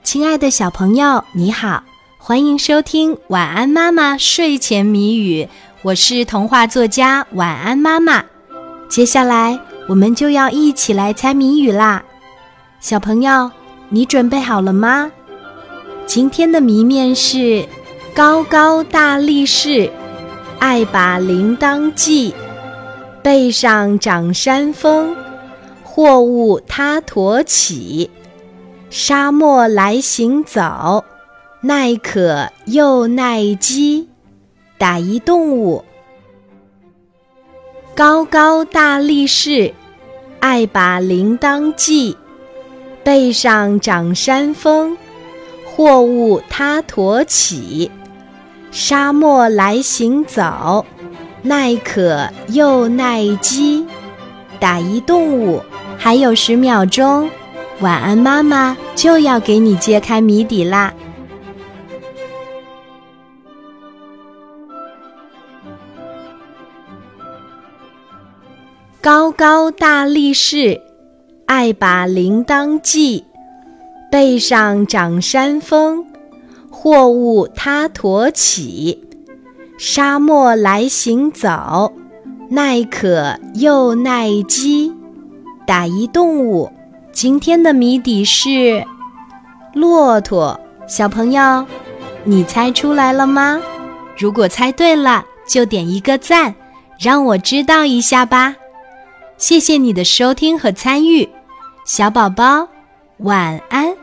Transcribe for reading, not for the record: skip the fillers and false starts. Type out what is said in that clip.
亲爱的小朋友，你好，欢迎收听晚安妈妈睡前谜语，我是童话作家晚安妈妈。接下来我们就要一起来猜谜语啦。小朋友，你准备好了吗？今天的谜面是高高大力士，爱把铃铛系，背上长山峰，货物他驮起，沙漠来行走，耐渴又耐饥，打一动物。高高大力士，爱把铃铛系，背上长山峰，货物他驮起，沙漠来行走，耐渴又耐饥，打一动物。还有10秒钟，晚安妈妈就要给你揭开谜底啦。高高大力士，爱把铃铛系，背上长山峰，货物他驮起，沙漠来行走，耐渴又耐饥，打一动物。今天的谜底是骆驼。小朋友，你猜出来了吗？如果猜对了，就点一个赞，让我知道一下吧。谢谢你的收听和参与，小宝宝，晚安。